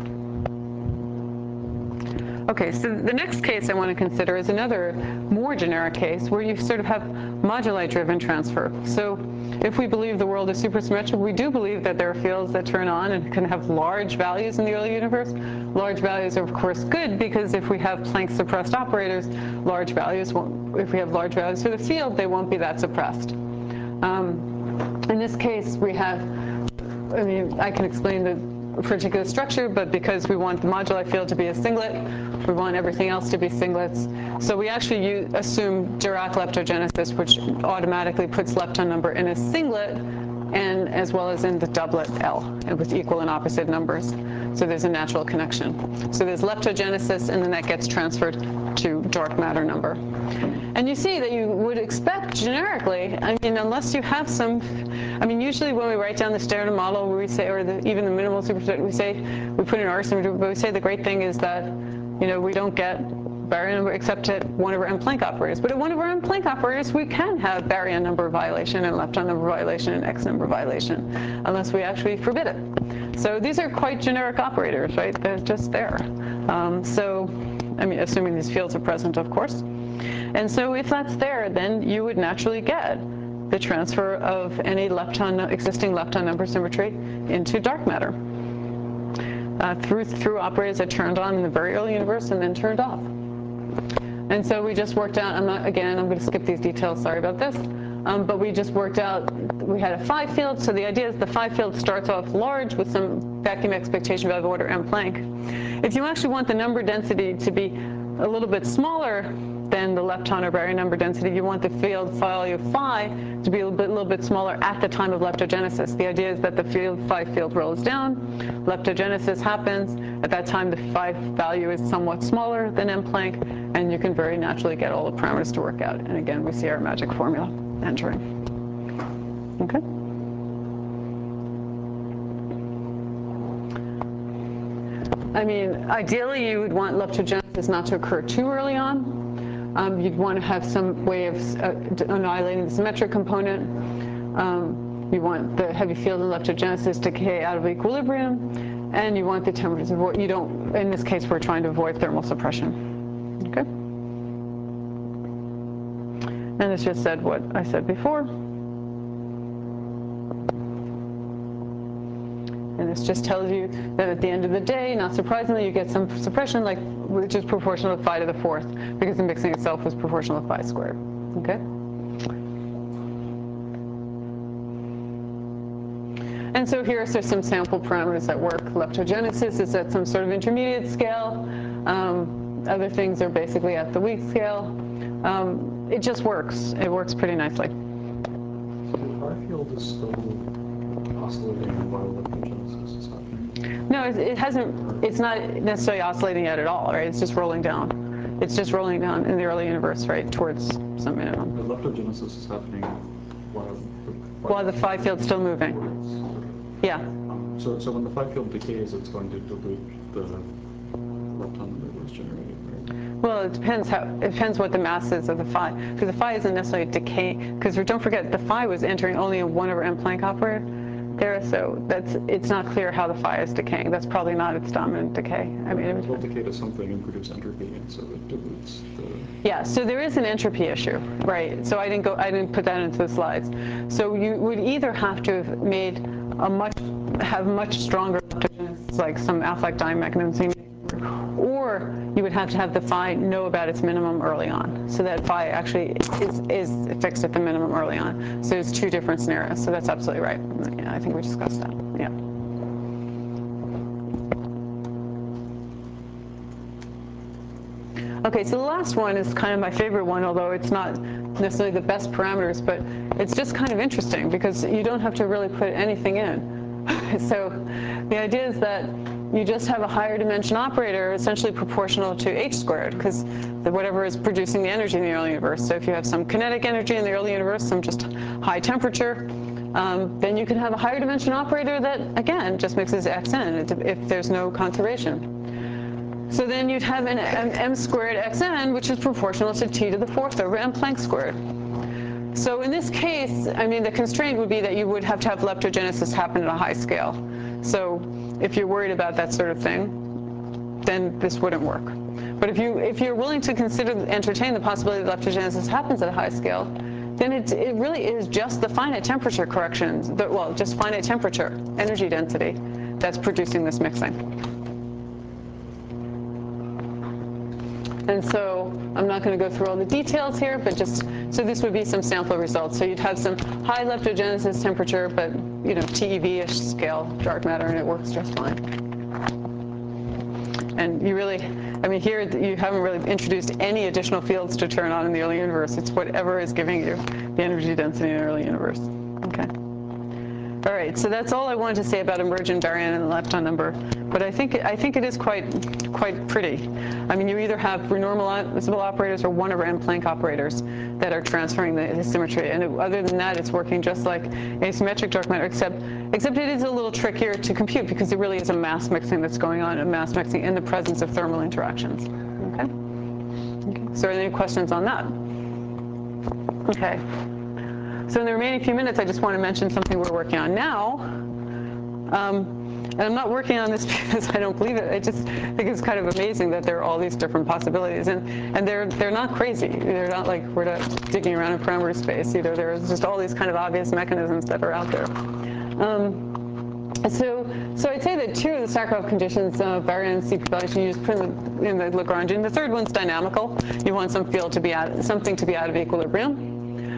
Okay, so the next case I want to consider is another more generic case where you sort of have moduli-driven transfer. So if we believe the world is supersymmetric, we do believe that there are fields that turn on and can have large values in the early universe. Large values are, of course, good because if we have Planck-suppressed operators, large values won't, if we have large values for the field, they won't be that suppressed. In this case, we have, I mean, I can explain the particular structure, but because we want the moduli field to be a singlet, we want everything else to be singlets. So we actually assume Dirac leptogenesis, which automatically puts lepton number in a singlet, and as well as in the doublet L, and with equal and opposite numbers. So there's a natural connection. So there's leptogenesis, and then that gets transferred to dark matter number. And you see that you would expect generically, I mean, unless you have some, I mean, usually when we write down the standard model where we say, or even the minimal superset, we put in R symmetry, but we say the great thing is that, you know, we don't get baryon number except at one over M Planck operators. But at one over M Planck operators, we can have baryon number violation and lepton number violation and X number violation, unless we actually forbid it. So these are quite generic operators, right? They're just there. So, I mean, assuming these fields are present, of course. And so if that's there, then you would naturally get the transfer of any existing lepton number symmetry into dark matter through operators that turned on in the very early universe and then turned off. And so we just worked out, I'm going to skip these details, sorry about this, but we just worked out, we had a phi field, so the idea is the phi field starts off large with some vacuum expectation value of order M Planck. If you actually want the number density to be a little bit smaller than the lepton or baryon number density, you want the field value phi to be a little bit smaller at the time of leptogenesis. The idea is that the phi field rolls down, leptogenesis happens. At that time, the phi value is somewhat smaller than M Planck, and you can very naturally get all the parameters to work out. And again, we see our magic formula entering. Okay. I mean, ideally, you would want leptogenesis not to occur too early on. You'd want to have some way of annihilating the symmetric component. You want the heavy field in leptogenesis to decay out of equilibrium, and you want the temperatures of what you don't. In this case, we're trying to avoid thermal suppression. Okay. And it's just said what I said before. And this just tells you that at the end of the day, not surprisingly, you get some suppression, which is proportional to phi to the fourth, because the mixing itself was proportional to phi squared. Okay? And so here are some sample parameters that work. Leptogenesis is at some sort of intermediate scale. Other things are basically at the weak scale. It just works. It works pretty nicely.
So the phi field is still oscillating while leptogenesis is happening?
No, it hasn't. It's not necessarily oscillating yet at all, right? It's just rolling down. It's just rolling down in the early universe, right, towards some minimum.
The leptogenesis is happening
while the phi field's still moving. Yeah.
So when the phi field decays, it's going to dilute the lepton number that was generated, right?
Well, it depends what the mass is of the phi, because the phi isn't necessarily decaying. Because don't forget, the phi was entering only a 1/m Planck operator there, so it's not clear how the phi is decaying. That's probably not its dominant decay. I mean,
it will decay to something and produce entropy, and so it dilutes the.
Yeah, so there is an entropy issue, right? So I didn't put that into the slides. So you would either have to have made have much stronger leptogenesis, like some Affleck dyeing mechanism, or you would have to have the phi know about its minimum early on. So that phi actually is fixed at the minimum early on. So it's two different scenarios. So that's absolutely right. Yeah, I think we discussed that. Yeah. Okay, so the last one is kind of my favorite one, although it's not necessarily the best parameters, but it's just kind of interesting because you don't have to really put anything in. So the idea is that you just have a higher dimension operator essentially proportional to h squared, because whatever is producing the energy in the early universe. So if you have some kinetic energy in the early universe, some just high temperature, then you can have a higher dimension operator that, again, just mixes xn if there's no conservation. So then you'd have an m squared xn, which is proportional to t to the fourth over m Planck squared. So in this case, I mean, the constraint would be that you would have to have leptogenesis happen at a high scale. So if you're worried about that sort of thing, then this wouldn't work. But if you're willing to entertain the possibility that leptogenesis happens at a high scale, then it really is just the finite temperature corrections, just finite temperature, energy density, that's producing this mixing. And so I'm not going to go through all the details here, but so this would be some sample results. So you'd have some high leptogenesis temperature, but TeV-ish scale dark matter, and it works just fine. And here you haven't really introduced any additional fields to turn on in the early universe. It's whatever is giving you the energy density in the early universe. Okay. All right, so that's all I wanted to say about emergent baryon and the lepton number. But I think it is quite pretty. I mean, you either have renormalizable operators or 1/m Planck operators that are transferring the symmetry. And other than that, it's working just like asymmetric dark matter, except it is a little trickier to compute because it really is a mass mixing that's going on, a mass mixing in the presence of thermal interactions. Okay. So are there any questions on that? Okay. So in the remaining few minutes, I just want to mention something we're working on now. And I'm not working on this because I don't believe it. I just think it's kind of amazing that there are all these different possibilities, and they're not crazy. They're not like we're not digging around in parameter space. There's just all these kind of obvious mechanisms that are out there. So I'd say that two of the Sakharov conditions, baryon and CP values, you just put in the Lagrangian. The third one's dynamical. You want something to be out of equilibrium.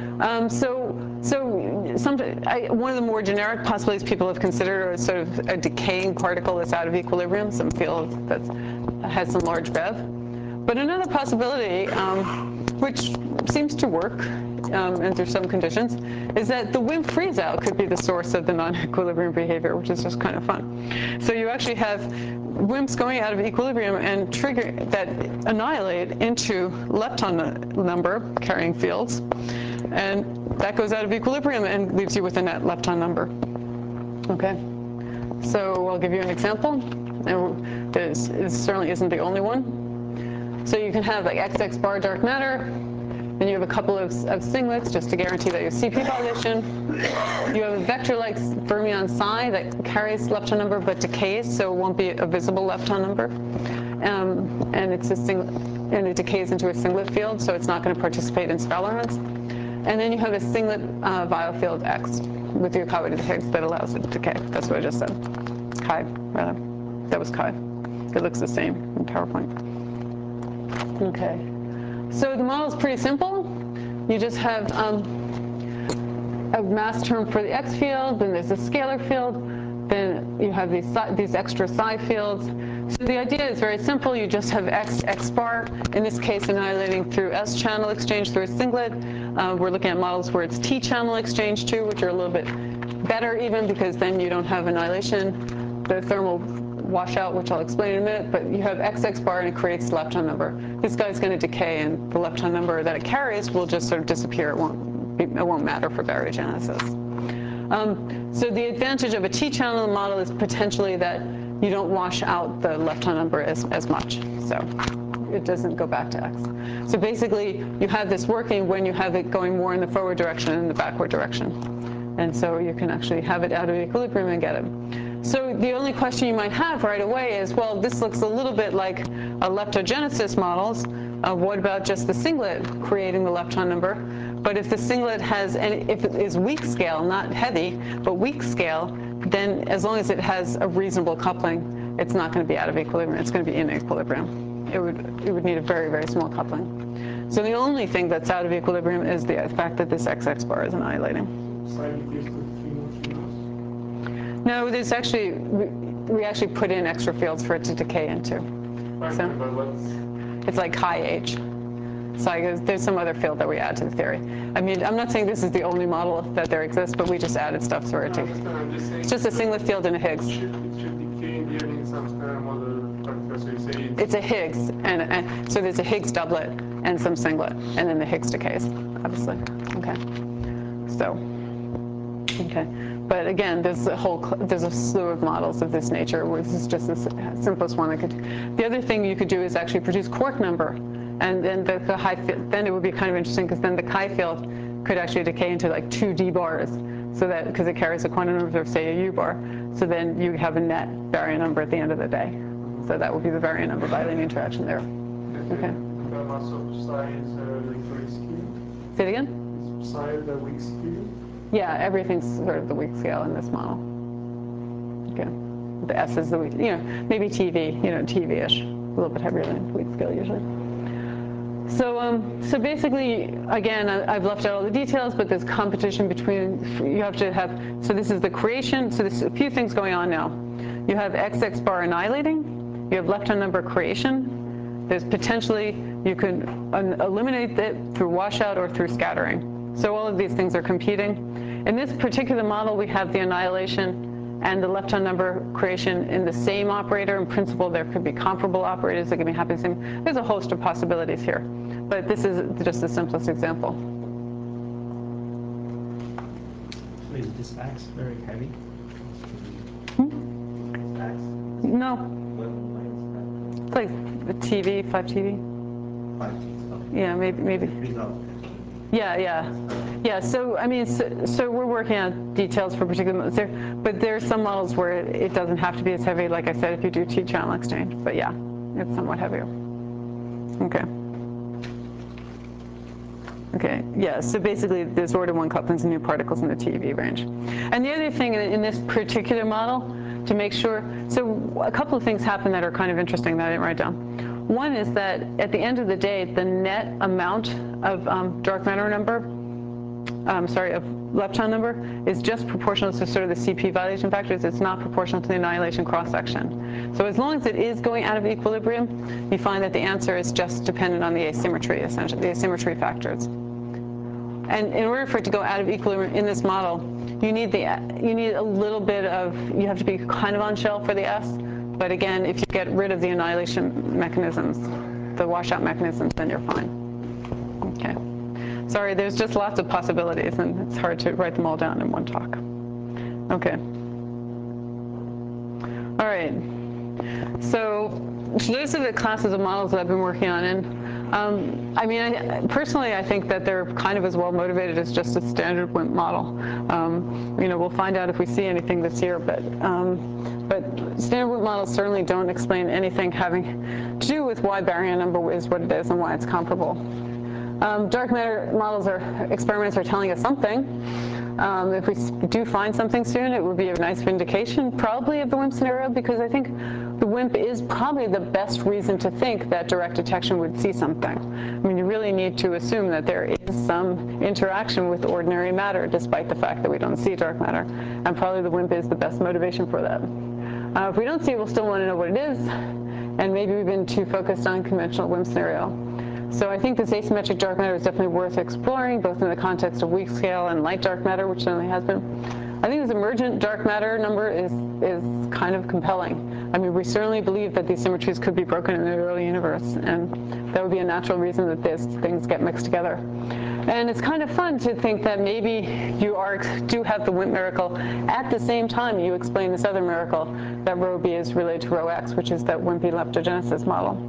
One of the more generic possibilities people have considered is sort of a decaying particle that's out of equilibrium, some field that has some large BeV. But another possibility, which seems to work under some conditions, is that the WIMP freeze-out could be the source of the non-equilibrium behavior, which is just kind of fun. So you actually have WIMPs going out of equilibrium and trigger that annihilate into lepton number carrying fields, and that goes out of equilibrium and leaves you with a net lepton number. Okay, so I'll give you an example. And this certainly isn't the only one. So you can have like XX bar dark matter, then you have a couple of singlets just to guarantee that you have CP violation. You have a vector like fermion psi that carries lepton number but decays, so it won't be a visible lepton number. And it's a and it decays into a singlet field, so it's not going to participate in sphalerons. And then you have a singlet Weyl field X with your chi-weighted Higgs that allows it to decay. That's what I just said. Chi, rather. That was chi. It looks the same in PowerPoint. Okay. So the model is pretty simple. You just have a mass term for the X field, then there's a scalar field, then you have these extra psi fields. So the idea is very simple. You just have X bar, in this case annihilating through S channel exchange through a singlet. We're looking at models where it's T channel exchange too, which are a little bit better even because then you don't have annihilation, the thermal washout, which I'll explain in a minute, but you have XX bar and it creates lepton number. This guy's going to decay and the lepton number that it carries will just sort of disappear. It won't matter for baryogenesis. So the advantage of a T-channel model is potentially that you don't wash out the lepton number as much. So it doesn't go back to X. So basically, you have this working when you have it going more in the forward direction and the backward direction. And so you can actually have it out of equilibrium and get it. So the only question you might have right away is, well, this looks a little bit like a leptogenesis models. What about just the singlet creating the lepton number? But if the singlet has, and if it is weak scale, not heavy, but weak scale, then as long as it has a reasonable coupling, it's not going to be out of equilibrium. It's going to be in equilibrium. It would need a very, very small coupling. So the only thing that's out of equilibrium is the fact that this XX bar is annihilating. No, there's actually, we actually put in extra fields for it to decay into. So it's like chi H. So there's some other field that we add to the theory. I mean, I'm not saying this is the only model that there exists, but we just added stuff for it too. It's just a singlet field and a Higgs.
It should decay in the end in some scalar model, so you say
it's a Higgs, and so there's a Higgs doublet and some singlet, and then the Higgs decays, obviously. Okay. So, okay. But again, there's a slew of models of this nature. This is just the simplest one I could. The other thing you could do is actually produce quark number, and then then it would be kind of interesting because then the chi field could actually decay into like 2 d bars, so that because it carries a quantum number of say a u bar, so then you have a net baryon number at the end of the day. So that would be the baryon number by linear interaction there. Okay.
The mass of psi is the weak skew.
Say it again.
Is psi the weak skew?
Yeah, everything's sort of the weak scale in this model. Okay, the S is the weak, maybe TV, TV-ish, a little bit heavier than weak scale usually. So basically, again, I've left out all the details, but there's competition between. You have to have. So this is the creation. So there's a few things going on now. You have XX bar annihilating. You have lepton number creation. There's potentially you can eliminate it through washout or through scattering. So all of these things are competing. In this particular model, we have the annihilation and the lepton number creation in the same operator. In principle, there could be comparable operators that can be happening the same. There's a host of possibilities here, but this is just the simplest example.
Is this X very heavy? X?
No. It's like the TV, 5TV.
5T.
Yeah, maybe. Yeah. So I mean, so we're working on details for particular models there, but there are some models where it doesn't have to be as heavy. Like I said, if you do T-channel exchange, but yeah, it's somewhat heavier. Okay. Okay. Yeah. So basically, there's order 1 couplings and new particles in the TeV range. And the other thing in this particular model, to make sure, so a couple of things happen that are kind of interesting that I didn't write down. One is that at the end of the day, the net amount of dark matter number of lepton number is just proportional to sort of the CP violation factors. It's not proportional to the annihilation cross-section. So as long as it is going out of equilibrium, you find that the answer is just dependent on the asymmetry, essentially, the asymmetry factors. And in order for it to go out of equilibrium in this model, you need a little bit of, you have to be kind of on shell for the S. But again, if you get rid of the annihilation mechanisms, the washout mechanisms, then you're fine. Okay. Sorry, there's just lots of possibilities, and it's hard to write them all down in one talk. Okay. All right. So those are the classes of models that I've been working on. And I mean, personally, I think that they're kind of as well motivated as just a standard WIMP model. You know, we'll find out if we see anything this year, but standard WIMP models certainly don't explain anything having to do with why baryon number is what it is and why it's comparable. Dark matter models experiments are telling us something. If we do find something soon, it would be a nice vindication, probably, of the WIMP scenario, because I think the WIMP is probably the best reason to think that direct detection would see something. I mean, you really need to assume that there is some interaction with ordinary matter, despite the fact that we don't see dark matter. And probably the WIMP is the best motivation for that. If we don't see it, we'll still want to know what it is. And maybe we've been too focused on conventional WIMP scenario. So I think this asymmetric dark matter is definitely worth exploring, both in the context of weak scale and light dark matter, which certainly has been. I think this emergent dark matter number is kind of compelling. I mean, we certainly believe that these symmetries could be broken in the early universe, and that would be a natural reason that these things get mixed together. And it's kind of fun to think that maybe you do have the WIMP miracle at the same time you explain this other miracle, that rho b is related to rho x, which is that wimpy leptogenesis model.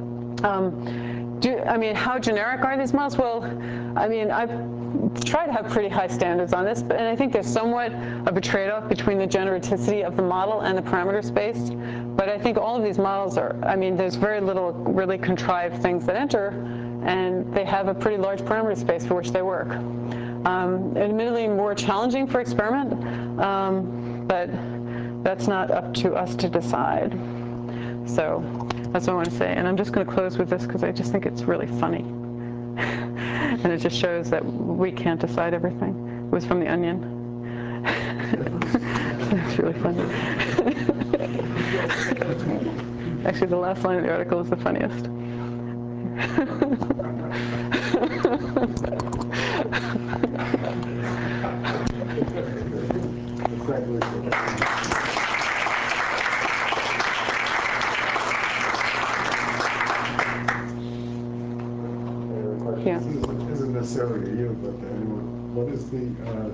I mean, how generic are these models? Well, I mean, I've tried to have pretty high standards on this, and I think there's somewhat of a trade-off between the generaticity of the model and the parameter space. But I think all of these models are, I mean, there's very little really contrived things that enter, and they have a pretty large parameter space for which they work. Admittedly more challenging for experiment, but that's not up to us to decide. So that's what I want to say. And I'm just going to close with this because I just think it's really funny. And it just shows that we can't decide everything. It was from The Onion. It's really funny. Actually, the last line of the article is the funniest. Yeah.
This isn't necessarily to you, but to anyone. What is the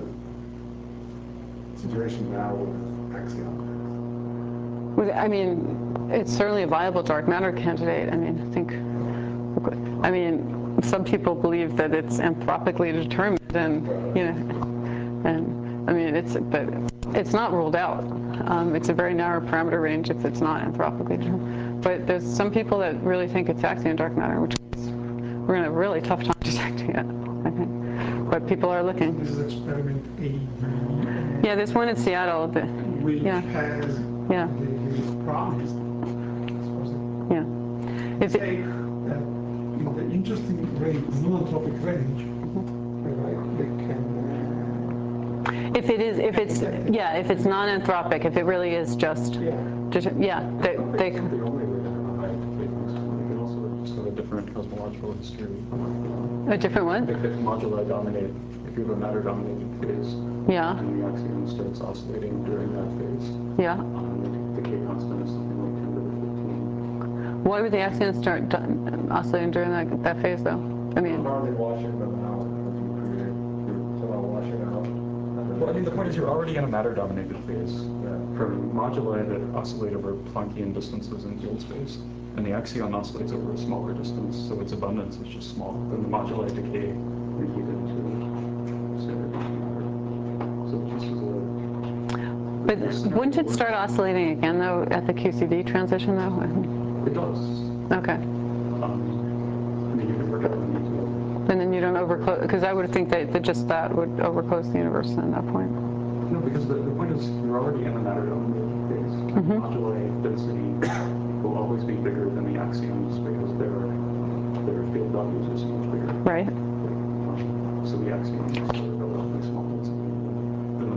situation now with Axion?
I mean, it's certainly a viable dark matter candidate. I mean, I mean, some people believe that it's anthropically determined, and you know, and I mean, but it's not ruled out. It's a very narrow parameter range if it's not anthropically determined. But there's some people that really think it's Axion dark matter, which we're going to have a really tough time detecting it, I think. But people are looking.
This is experiment AD.
Yeah, there's one in Seattle.
Which has the promise.
Yeah.
Say that in the interesting range, non-anthropic range, right, they can.
If it's non-anthropic, if it really is just, they
The only way to have a high frequency. You can also just have a different cosmological history.
A different one?
If moduli dominate, if you have a matter-dominated phase, and the axion starts oscillating during that phase, the K constant is something like 10 to the 15.
Why would the axions start oscillating during that phase, though? I mean,
Are they washing them out as you create? You're somehow washing out.
Well, I mean, the point is you're already in a matter-dominated phase. For moduli that oscillate over Planckian distances in field space, and the axion oscillates over a smaller distance, so its abundance is just small. Then the moduli decay reheat into standard matter. So this is a...
But wouldn't it start oscillating again, though, at the QCD transition, though?
It does.
Okay.
I mean, you can work out the need to...
And then you don't overclose, because I would think that just that would overclose the universe at that point.
No, because the point is you're already in the matter-dominated phase. Moduli density will always be bigger than the axions because their field values are so much bigger.
Right.
So the axions are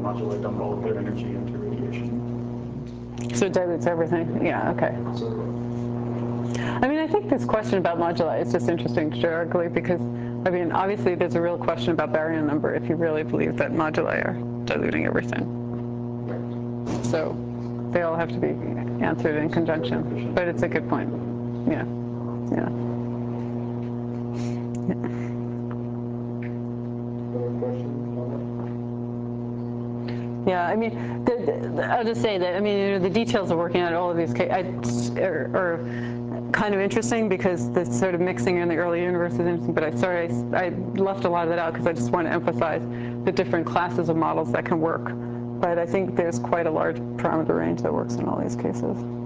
moduli dump all of their energy into radiation.
So it dilutes everything. Yeah, okay.
So
I mean, I think this question about moduli is just interesting generically because, I mean, obviously there's a real question about baryon number if you really believe that moduli are diluting everything. So they all have to be answered in conjunction. But it's a good point. Yeah. Yeah.
Other questions on
Yeah, I mean, I'll just say that, I mean, you know, the details of working out all of these cases are kind of interesting because the sort of mixing in the early universe is interesting, but I left a lot of that out because I just want to emphasize the different classes of models that can work. But I think there's quite a large parameter range that works in all these cases.